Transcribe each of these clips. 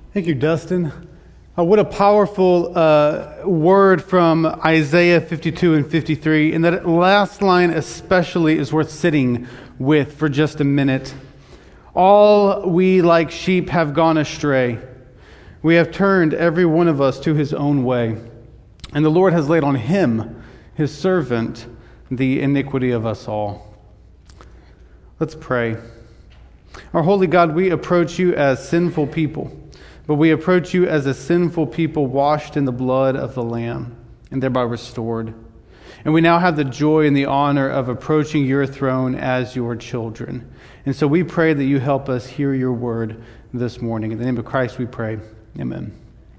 Thank you, Dustin. What a powerful word from Isaiah 52 and 53. And that last line especially is worth sitting with for just a minute. All we like sheep have gone astray. We have turned every one of us to his own way. And the Lord has laid on him, his servant, the iniquity of us all. Let's pray. Our holy God, we approach you as sinful people. But we approach you as a sinful people washed in the blood of the Lamb and thereby restored. And we now have the joy and the honor of approaching your throne as your children. And so we pray that you help us hear your word this morning. In the name of Christ we pray. Amen.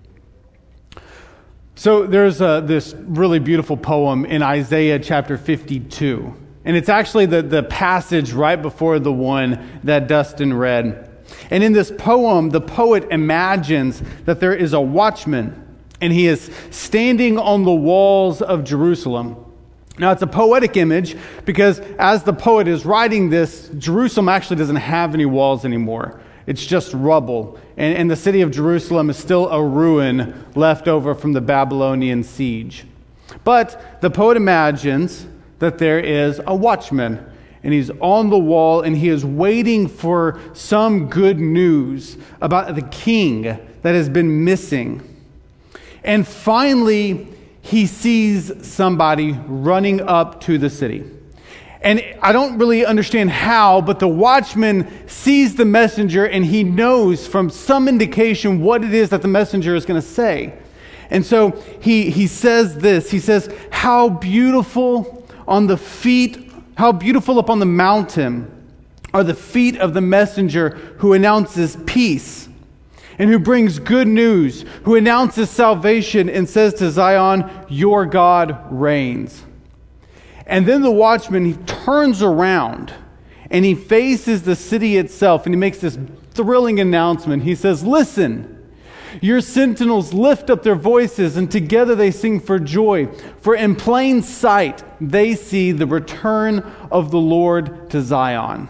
So there's this really beautiful poem in Isaiah chapter 52. And it's actually the passage right before the one that Dustin read. And in this poem, the poet imagines that there is a watchman, and he is standing on the walls of Jerusalem. Now, it's a poetic image because as the poet is writing this, Jerusalem actually doesn't have any walls anymore. It's just rubble. And the city of Jerusalem is still a ruin left over from the Babylonian siege. But the poet imagines that there is a watchman. And he's on the wall, and he is waiting for some good news about the king that has been missing. And finally, he sees somebody running up to the city. And I don't really understand how, but the watchman sees the messenger, and he knows from some indication what it is that the messenger is going to say. And so he says this. He says, "How beautiful on the feet How beautiful upon the mountain are the feet of the messenger who announces peace and who brings good news, who announces salvation and says to Zion, your God reigns." And then the watchman, he turns around and he faces the city itself and he makes this thrilling announcement. He says, "Listen, your sentinels lift up their voices, and together they sing for joy. For in plain sight they see the return of the Lord to Zion."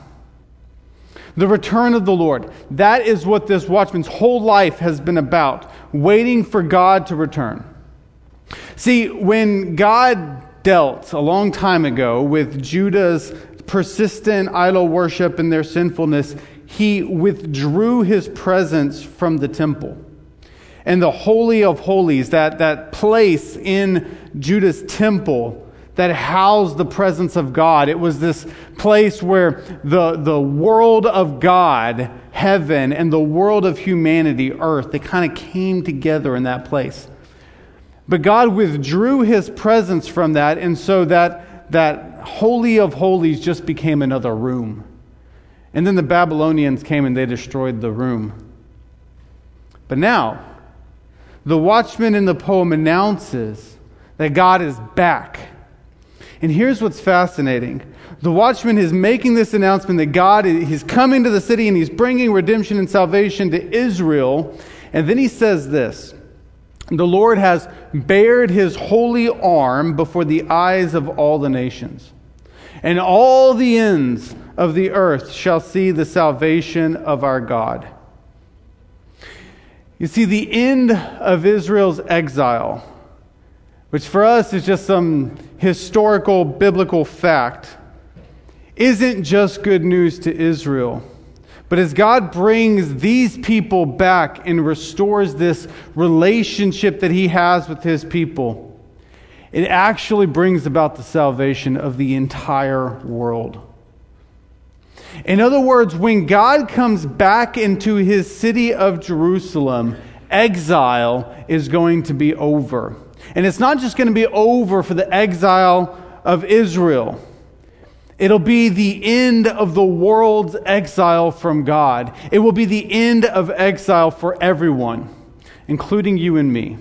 The return of the Lord. That is what this watchman's whole life has been about, waiting for God to return. See, when God dealt a long time ago with Judah's persistent idol worship and their sinfulness, he withdrew his presence from the temple. And the Holy of Holies, that place in Judah's temple that housed the presence of God. It was this place where the world of God, heaven, and the world of humanity, earth, they kind of came together in that place. But God withdrew his presence from that, and so that Holy of Holies just became another room. And then the Babylonians came and they destroyed the room. But now, the watchman in the poem announces that God is back. And here's what's fascinating. The watchman is making this announcement that God, he's coming to the city and he's bringing redemption and salvation to Israel. And then he says this, "The Lord has bared his holy arm before the eyes of all the nations. And all the ends of the earth shall see the salvation of our God." You see, the end of Israel's exile, which for us is just some historical biblical fact, isn't just good news to Israel. But as God brings these people back and restores this relationship that he has with his people, it actually brings about the salvation of the entire world. In other words, when God comes back into his city of Jerusalem, exile is going to be over. And it's not just going to be over for the exile of Israel. It'll be the end of the world's exile from God. It will be the end of exile for everyone, including you and me.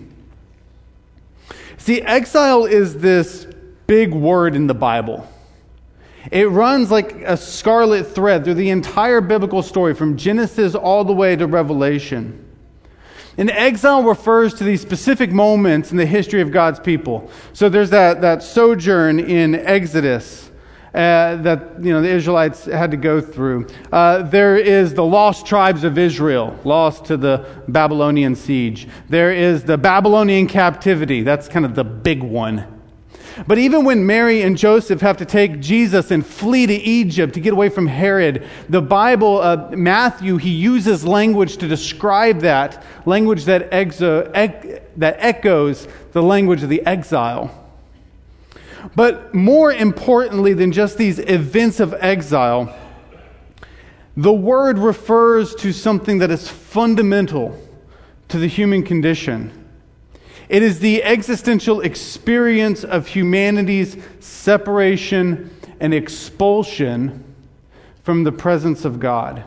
See, exile is this big word in the Bible. It runs like a scarlet thread through the entire biblical story, from Genesis all the way to Revelation. And exile refers to these specific moments in the history of God's people. So there's that sojourn in Exodus. that the Israelites had to go through. There is the lost tribes of Israel, lost to the Babylonian siege. There is the Babylonian captivity. That's kind of the big one. But even when Mary and Joseph have to take Jesus and flee to Egypt to get away from Herod, the Bible, Matthew, he uses language to describe that, language that echoes the language of the exile. But more importantly than just these events of exile, the word refers to something that is fundamental to the human condition. It is the existential experience of humanity's separation and expulsion from the presence of God.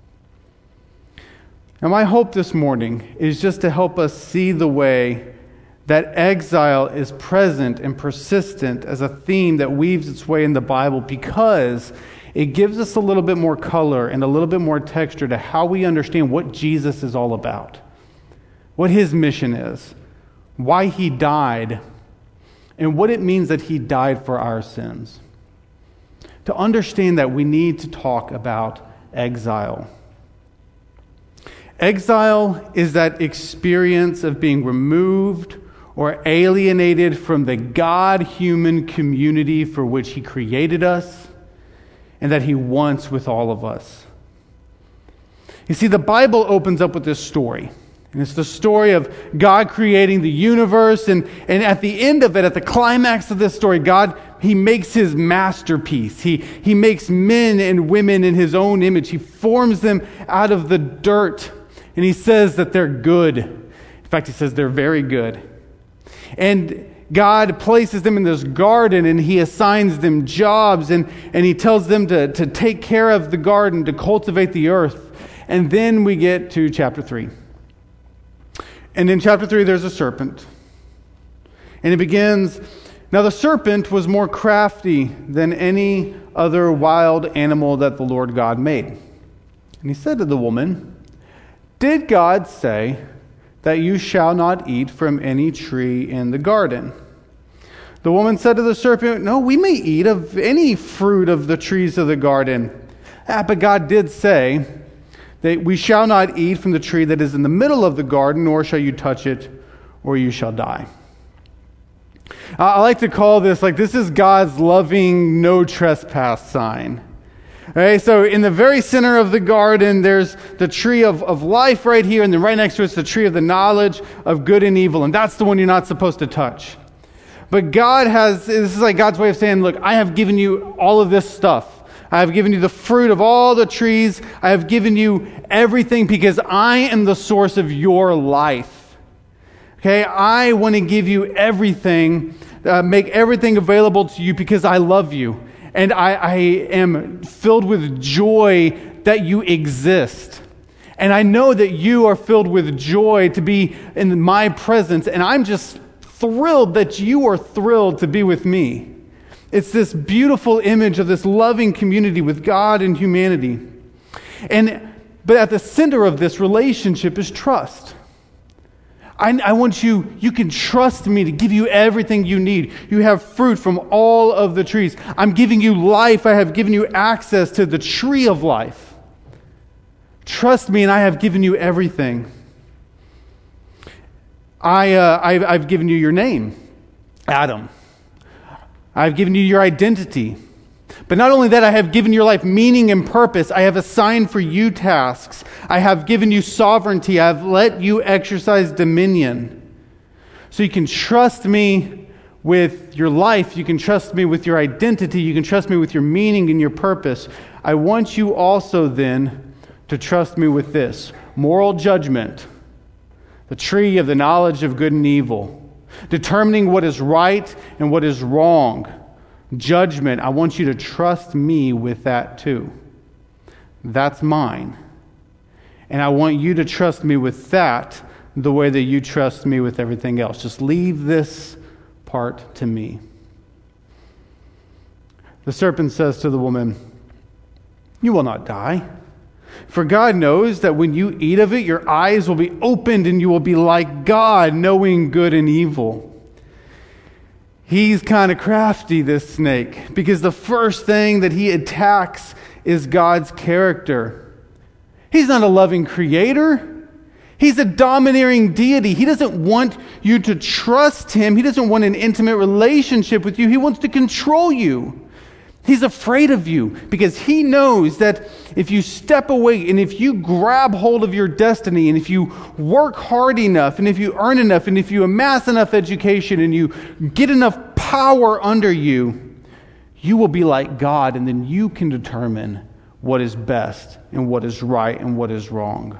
Now, my hope this morning is just to help us see the way that exile is present and persistent as a theme that weaves its way in the Bible, because it gives us a little bit more color and a little bit more texture to how we understand what Jesus is all about, what his mission is, why he died, and what it means that he died for our sins. To understand that, we need to talk about exile. Exile is that experience of being removed or alienated from the God-human community for which he created us and that he wants with all of us. You see, the Bible opens up with this story. And it's the story of God creating the universe. And at the end of it, at the climax of this story, God, he makes his masterpiece. He makes men and women in his own image. He forms them out of the dirt. And he says that they're good. In fact, he says they're very good. And God places them in this garden, and he assigns them jobs. And he tells them to take care of the garden, to cultivate the earth. And then we get to chapter 3. And in chapter 3, there's a serpent. And it begins, "Now the serpent was more crafty than any other wild animal that the Lord God made. And he said to the woman, 'Did God say that you shall not eat from any tree in the garden?' The woman said to the serpent, 'No, we may eat of any fruit of the trees of the garden. But God did say that we shall not eat from the tree that is in the middle of the garden, nor shall you touch it, or you shall die.'" I like to call this, this is God's loving no trespass sign. Okay, so in the very center of the garden, there's the tree of life right here, and then right next to it's the tree of the knowledge of good and evil, and that's the one you're not supposed to touch. But this is like God's way of saying, look, I have given you all of this stuff. I have given you the fruit of all the trees. I have given you everything because I am the source of your life. Okay, I want to give you everything, make everything available to you because I love you. And I am filled with joy that you exist. And I know that you are filled with joy to be in my presence. And I'm just thrilled that you are thrilled to be with me. It's this beautiful image of this loving community with God and humanity. But at the center of this relationship is trust. I want you can trust me to give you everything you need. You have fruit from all of the trees. I'm giving you life. I have given you access to the tree of life. Trust me, and I have given you everything. I've given you your name, Adam. I've given you your identity. But not only that, I have given your life meaning and purpose. I have assigned for you tasks. I have given you sovereignty. I have let you exercise dominion. So you can trust me with your life. You can trust me with your identity. You can trust me with your meaning and your purpose. I want you also then to trust me with this: moral judgment, the tree of the knowledge of good and evil, determining what is right and what is wrong. Judgment, I want you to trust me with that too. That's mine. And I want you to trust me with that the way that you trust me with everything else. Just leave this part to me. The serpent says to the woman, "You will not die. For God knows that when you eat of it, your eyes will be opened and you will be like God, knowing good and evil." He's kind of crafty, this snake, because the first thing that he attacks is God's character. He's not a loving creator. He's a domineering deity. He doesn't want you to trust him. He doesn't want an intimate relationship with you. He wants to control you. He's afraid of you because he knows that if you step away and if you grab hold of your destiny and if you work hard enough and if you earn enough and if you amass enough education and you get enough power under you, you will be like God, and then you can determine what is best and what is right and what is wrong.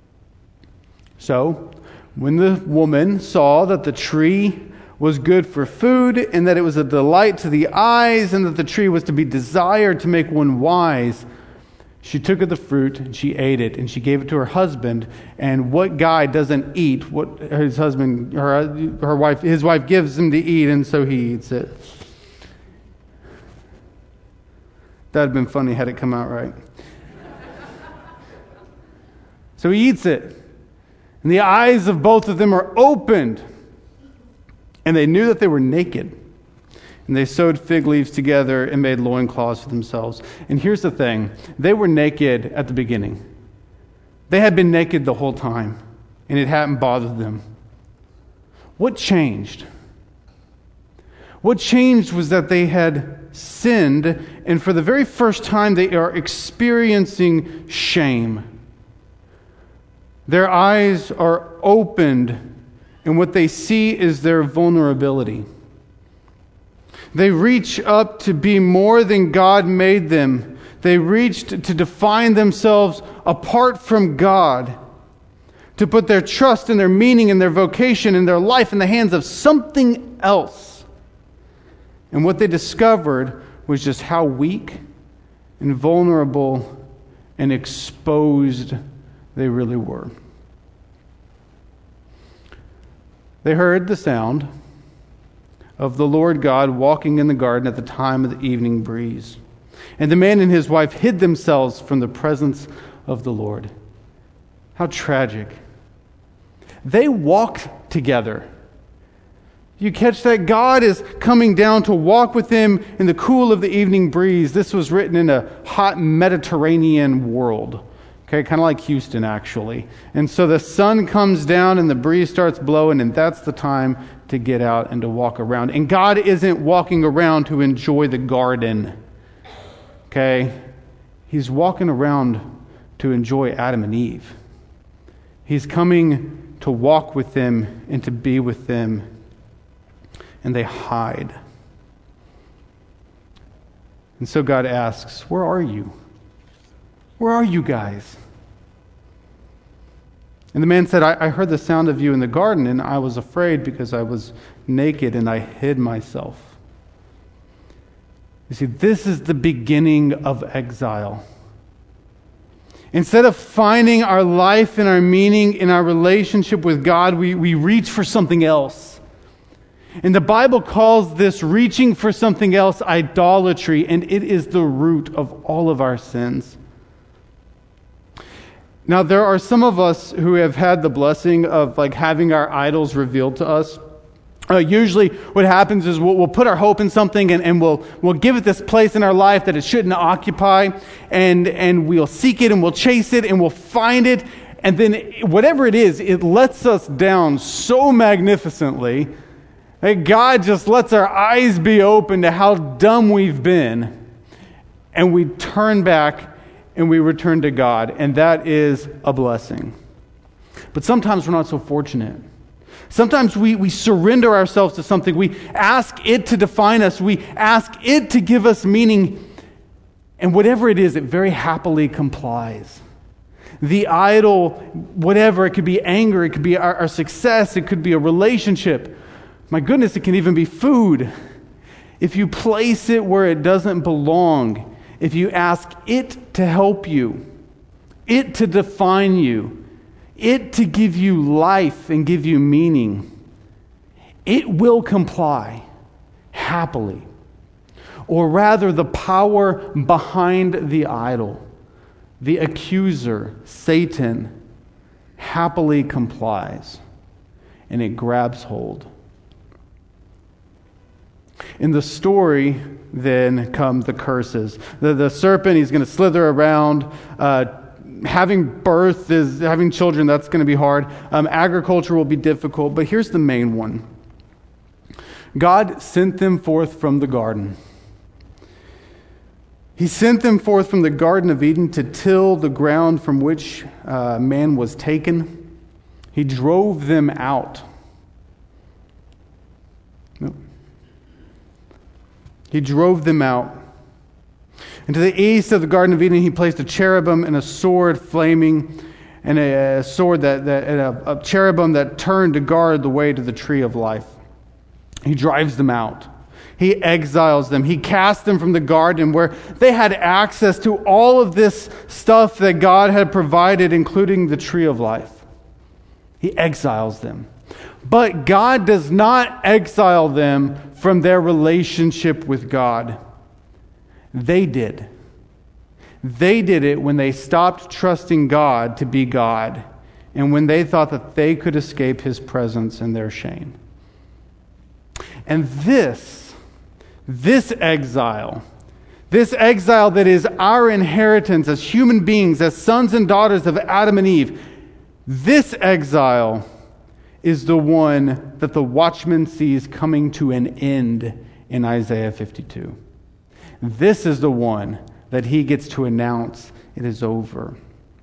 So, when the woman saw that the tree was good for food and that it was a delight to the eyes and that the tree was to be desired to make one wise, she took of the fruit and she ate it and she gave it to her husband. And what guy doesn't eat what his husband, his wife gives him to eat, and so he eats it? That'd have been funny had it come out right. So he eats it. And the eyes of both of them are opened. And they knew that they were naked. And they sewed fig leaves together and made loincloths for themselves. And here's the thing. They were naked at the beginning. They had been naked the whole time. And it hadn't bothered them. What changed? What changed was that they had sinned. And for the very first time, they are experiencing shame. Their eyes are opened, and what they see is their vulnerability. They reach up to be more than God made them. They reached to define themselves apart from God, to put their trust and their meaning and their vocation and their life in the hands of something else. And what they discovered was just how weak and vulnerable and exposed they really were. They heard the sound of the Lord God walking in the garden at the time of the evening breeze. And the man and his wife hid themselves from the presence of the Lord. How tragic. They walked together. You catch that? God is coming down to walk with them in the cool of the evening breeze. This was written in a hot Mediterranean world. Okay, kind of like Houston, actually. And so the sun comes down and the breeze starts blowing, and that's the time to get out and to walk around. And God isn't walking around to enjoy the garden. Okay? He's walking around to enjoy Adam and Eve. He's coming to walk with them and to be with them. And they hide. And so God asks, where are you? Where are you guys? And the man said, I heard the sound of you in the garden, and I was afraid because I was naked and I hid myself. You see, this is the beginning of exile. Instead of finding our life and our meaning in our relationship with God, we reach for something else. And the Bible calls this reaching for something else idolatry, and it is the root of all of our sins. Now, there are some of us who have had the blessing of having our idols revealed to us. Usually what happens is we'll put our hope in something and we'll give it this place in our life that it shouldn't occupy, and we'll seek it and we'll chase it and we'll find it, and then whatever it is, it lets us down so magnificently that God just lets our eyes be open to how dumb we've been, and we turn back and we return to God, and that is a blessing. But sometimes we're not so fortunate. Sometimes we surrender ourselves to something. We ask it to define us. We ask it to give us meaning. And whatever it is, it very happily complies. The idol, whatever, it could be anger, it could be our success, it could be a relationship. My goodness, it can even be food. If you place it where it doesn't belong, if you ask it to help you, it to define you, it to give you life and give you meaning, it will comply happily. Or rather, the power behind the idol, the accuser, Satan, happily complies, and it grabs hold. In the story, then, come the curses. The serpent, he's going to slither around. Having children, that's going to be hard. Agriculture will be difficult. But here's the main one. God sent them forth from the garden. He sent them forth from the Garden of Eden to till the ground from which man was taken. He drove them out. No. He drove them out. And to the east of the Garden of Eden, he placed a cherubim and a sword flaming, and a cherubim that turned to guard the way to the tree of life. He drives them out. He exiles them. He casts them from the garden where they had access to all of this stuff that God had provided, including the tree of life. He exiles them. But God does not exile them from their relationship with God. They did. They did it when they stopped trusting God to be God, and when they thought that they could escape His presence and their shame. And this exile that is our inheritance as human beings, as sons and daughters of Adam and Eve, this exile is the one that the watchman sees coming to an end in Isaiah 52. This is the one that he gets to announce it is over.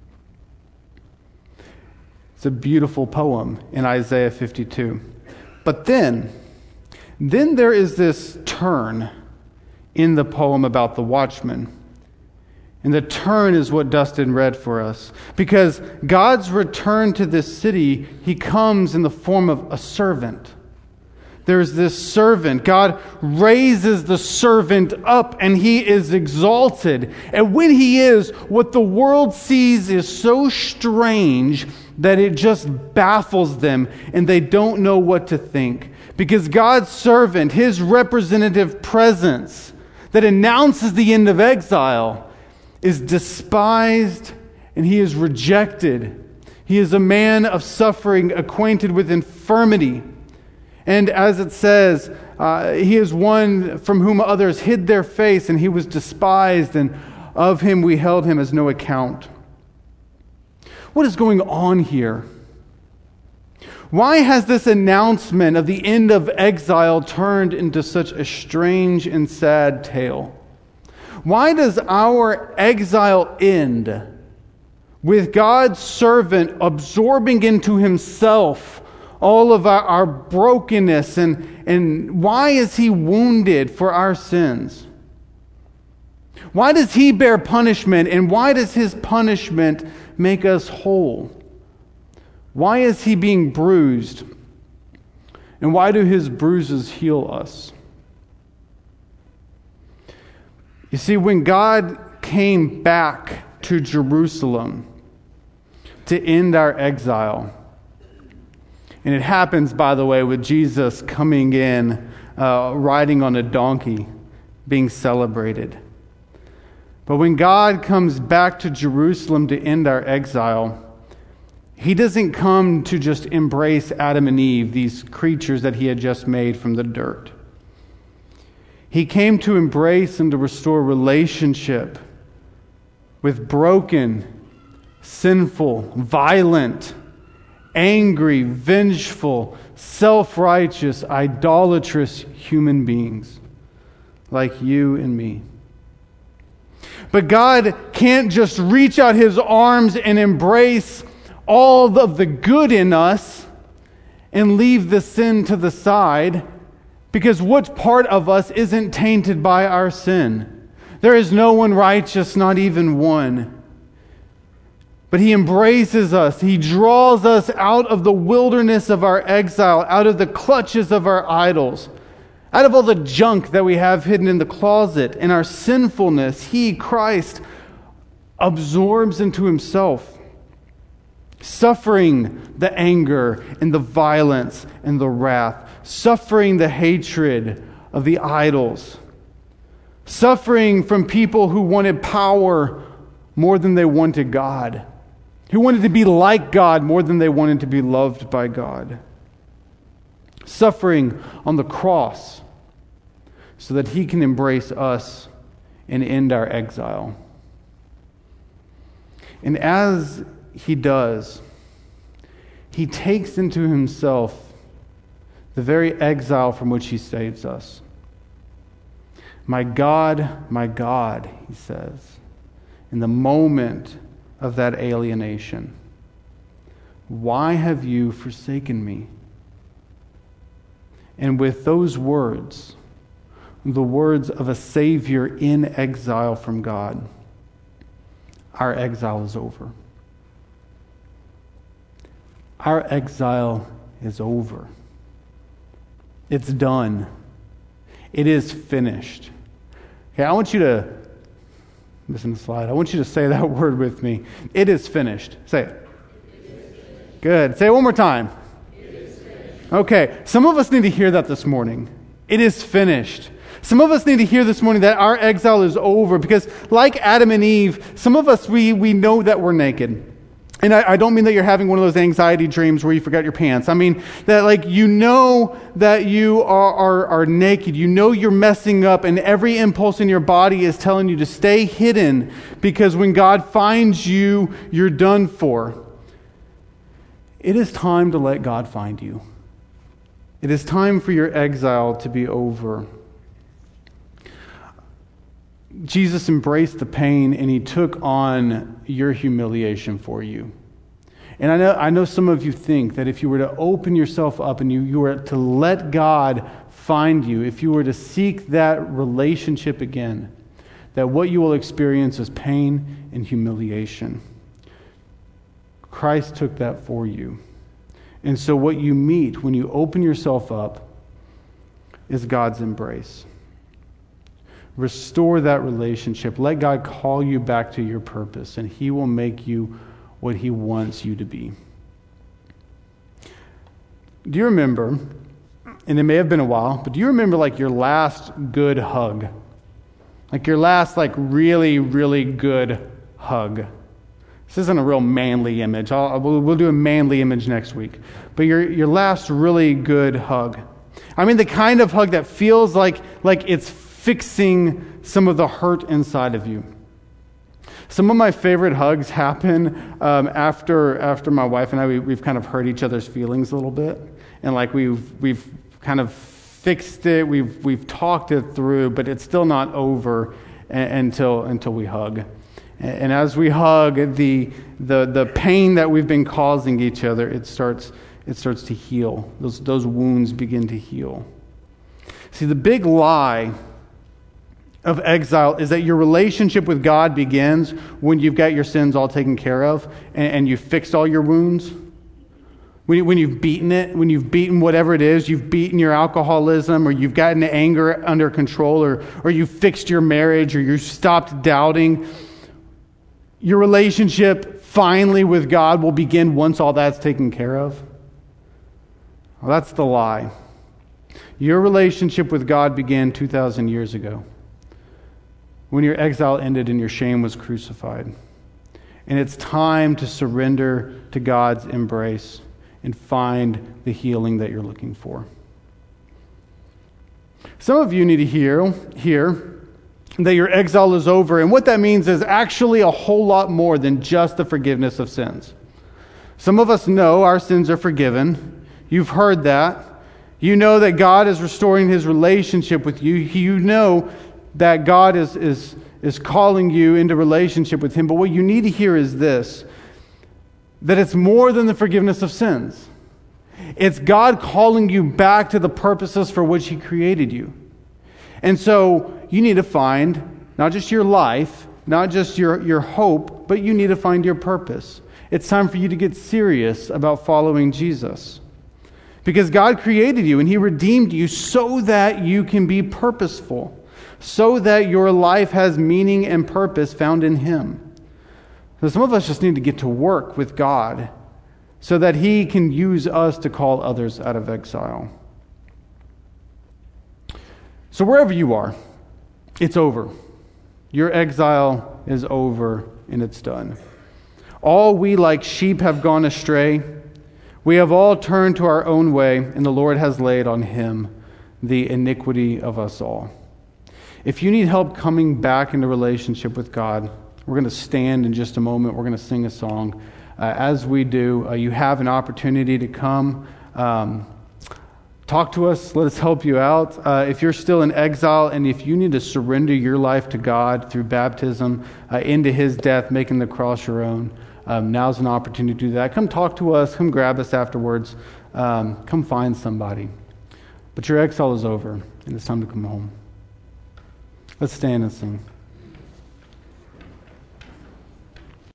It's a beautiful poem in Isaiah 52. But then there is this turn in the poem about the watchman. And the turn is what Dustin read for us. Because God's return to this city, He comes in the form of a servant. There's this servant. God raises the servant up and he is exalted. And when he is, what the world sees is so strange that it just baffles them and they don't know what to think. Because God's servant, His representative presence that announces the end of exile, is despised and he is rejected. He is a man of suffering, acquainted with infirmity. And as it says, he is one from whom others hid their face, and he was despised, and of him we held him as no account. What is going on here? Why has this announcement of the end of exile turned into such a strange and sad tale? Why does our exile end with God's servant absorbing into Himself all of our brokenness, and why is He wounded for our sins? Why does He bear punishment, and why does His punishment make us whole? Why is He being bruised, and why do His bruises heal us? You see, when God came back to Jerusalem to end our exile, and it happens, by the way, with Jesus coming in, riding on a donkey, being celebrated. But when God comes back to Jerusalem to end our exile, He doesn't come to just embrace Adam and Eve, these creatures that He had just made from the dirt. He came to embrace and to restore relationship with broken, sinful, violent, angry, vengeful, self-righteous, idolatrous human beings like you and me. But God can't just reach out His arms and embrace all of the good in us and leave the sin to the side, because what part of us isn't tainted by our sin? There is no one righteous, not even one. But He embraces us. He draws us out of the wilderness of our exile, out of the clutches of our idols, out of all the junk that we have hidden in the closet, and our sinfulness. He, Christ, absorbs into Himself, suffering the anger and the violence and the wrath, suffering the hatred of the idols, suffering from people who wanted power more than they wanted God, who wanted to be like God more than they wanted to be loved by God. Suffering on the cross so that he can embrace us and end our exile. And as he does, he takes into himself the very exile from which he saves us. My God, he says, in the moment of that alienation, why have you forsaken me? And with those words, the words of a Savior in exile from God, our exile is over. Our exile is over. It's done. It is finished. Okay, I want you to, listen to the slide. I want you to say that word with me. It is finished. Say it. Good. Say it one more time. Okay, some of us need to hear that this morning. It is finished. Some of us need to hear this morning that our exile is over, because like Adam and Eve, some of us, we know that we're naked. And I don't mean that you're having one of those anxiety dreams where you forgot your pants. I mean that, like, you know that you are naked. You know you're messing up, and every impulse in your body is telling you to stay hidden, because when God finds you, you're done for. It is time to let God find you. It is time for your exile to be over. Jesus embraced the pain, and he took on your humiliation for you. And I know some of you think that if you were to open yourself up and you were to let God find you, if you were to seek that relationship again, that what you will experience is pain and humiliation. Christ took that for you. And so what you meet when you open yourself up is God's embrace. Restore that relationship. Let God call you back to your purpose, and he will make you what he wants you to be. Do you remember, and it may have been a while, but do you remember like your last good hug? Like your last really, really good hug. This isn't a real manly image. We'll do a manly image next week. But your last really good hug. I mean the kind of hug that feels like it's fixing some of the hurt inside of you. Some of my favorite hugs happen after my wife and I, we've kind of hurt each other's feelings a little bit. And like we've kind of fixed it, we've talked it through, but it's still not over until we hug. And as we hug, the pain that we've been causing each other, it starts to heal. Those wounds begin to heal. See, the big lie of exile is that your relationship with God begins when you've got your sins all taken care of and you've fixed all your wounds. When you've beaten it, when you've beaten whatever it is, you've beaten your alcoholism, or you've gotten anger under control, or you've fixed your marriage, or you've stopped doubting. Your relationship finally with God will begin once all that's taken care of. Well, that's the lie. Your relationship with God began 2,000 years ago, when your exile ended and your shame was crucified. And it's time to surrender to God's embrace and find the healing that you're looking for. Some of you need to hear that your exile is over, and what that means is actually a whole lot more than just the forgiveness of sins. Some of us know our sins are forgiven. You've heard that. You know that God is restoring his relationship with you. You know that God is calling you into relationship with him. But what you need to hear is this, that it's more than the forgiveness of sins. It's God calling you back to the purposes for which he created you. And so you need to find not just your life, not just your hope, but you need to find your purpose. It's time for you to get serious about following Jesus. Because God created you and he redeemed you so that you can be purposeful, so that your life has meaning and purpose found in him. So some of us just need to get to work with God so that he can use us to call others out of exile. So wherever you are, it's over. Your exile is over and it's done. All we like sheep have gone astray. We have all turned to our own way, and the Lord has laid on him the iniquity of us all. If you need help coming back into relationship with God, we're going to stand in just a moment. We're going to sing a song. As we do, you have an opportunity to come talk to us. Let us help you out. If you're still in exile and if you need to surrender your life to God through baptism into his death, making the cross your own, now's an opportunity to do that. Come talk to us. Come grab us afterwards. Come find somebody. But your exile is over, and it's time to come home. Let's stand and sing.